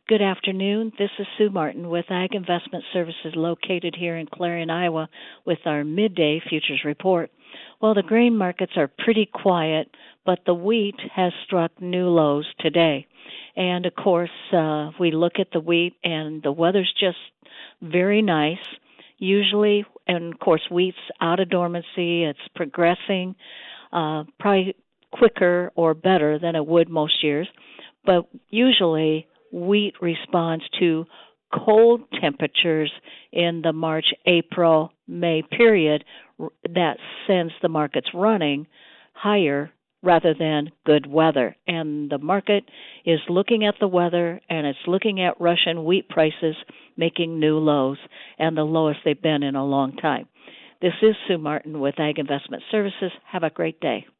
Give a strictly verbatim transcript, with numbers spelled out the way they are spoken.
Good afternoon. This is Sue Martin with Ag Investment Services located here in Clarion, Iowa with our midday futures report. Well, the grain markets are pretty quiet, but the wheat has struck new lows today. And of course, uh, we look at the wheat and the weather's just very nice. Usually, and of course, wheat's out of dormancy. It's progressing uh, probably quicker or better than it would most years. But usually, wheat responds to cold temperatures in the March, April, May period that sends the markets running higher rather than good weather. And the market is looking at the weather and it's looking at Russian wheat prices making new lows and the lowest they've been in a long time. This is Sue Martin with Ag Investment Services. Have a great day.